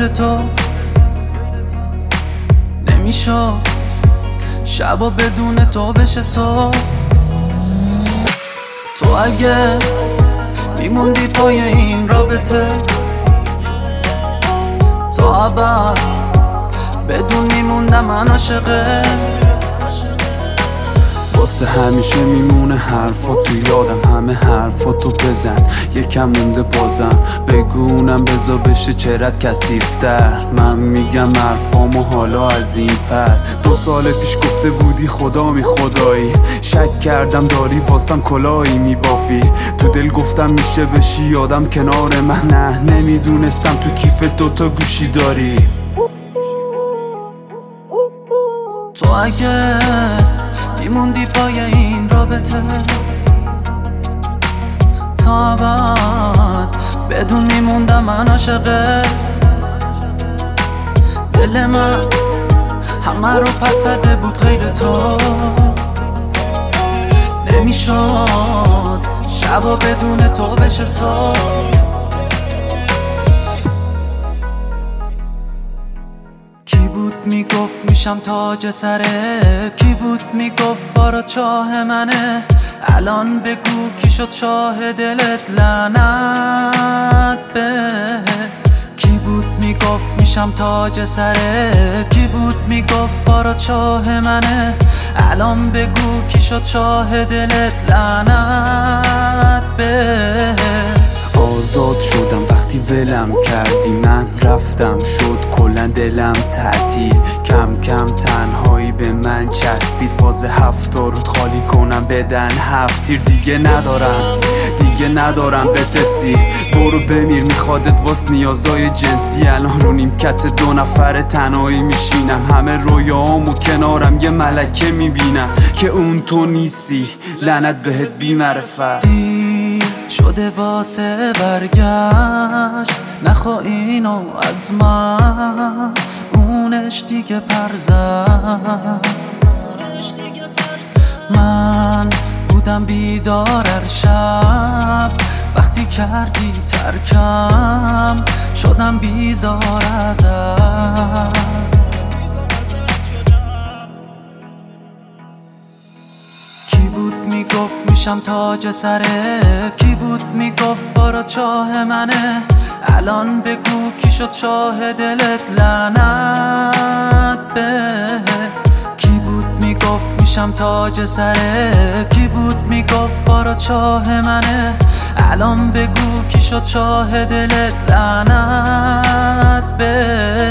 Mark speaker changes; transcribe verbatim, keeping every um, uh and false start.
Speaker 1: غیر تو نمیشد شبا بدون تو بشه صبح. تو اگه میموندی پای این رابطه تا ابد بدون میموندم من عاشقه.
Speaker 2: واسه همیشه میمونه حرفا تو یادم، همه حرفا تو بزن یکم مونده بازم بگونم بزا بشه چرت کثیفتر. من میگم حرفامو حالا از این پس. دو سال پیش گفته بودی خدا می خدایی، شک کردم داری واسم کلاهی میبافی. تو دل گفتم میشه بشی یادم کنار من، نه نمیدونستم تو کیف دوتا گوشی داری.
Speaker 1: تو اگه میموندی پای این رابطه تا بعد بدون میموندم من عاشقه. دل من همه رو پس زده بود غیر تو نمیشد شبا بدون تو بشه صبح. میگفت میشم تاج سرت، کی بود میگفت فارا چاه منه. الان بگو کی شد چاه دلت لعنت به. کی بود میگفت میشم تاج سرت، کی بود میگفت فارا چاه منه. الان بگو کی شد چاه دلت لعنت به.
Speaker 2: آزاد شدم وقتی ولم کردی، من رفتم شد کلا دلم تعطیل. کم کم تنهایی به من چسبید، واز هفتا رود خالی کنم بدن هفت تیر. دیگه ندارم دیگه ندارم بتسی، برو بمیر میخوادت واس نیازای جنسی. الان رو نیمکت دو نفر تنهایی میشینم، همه رویاهامو کنارم یه ملکه میبینم که اون تو نیستی. لعنت بهت بی معرفت
Speaker 1: شده واسه برگشت، نخوا اینو از من اونش دیگه پر زد. من بودم بیدار هر شب، وقتی کردی ترکم شدم بیزار ازت. میگفت میشم تاج سرت، کی بود میگفت فارا چاه منه. الان بگو کی شد چاه دلت لعنت به. کی بود میگفت میشم تاج سرت، کی بود میگفت فارا چاه منه. الان بگو کی شد چاه دلت لعنت به.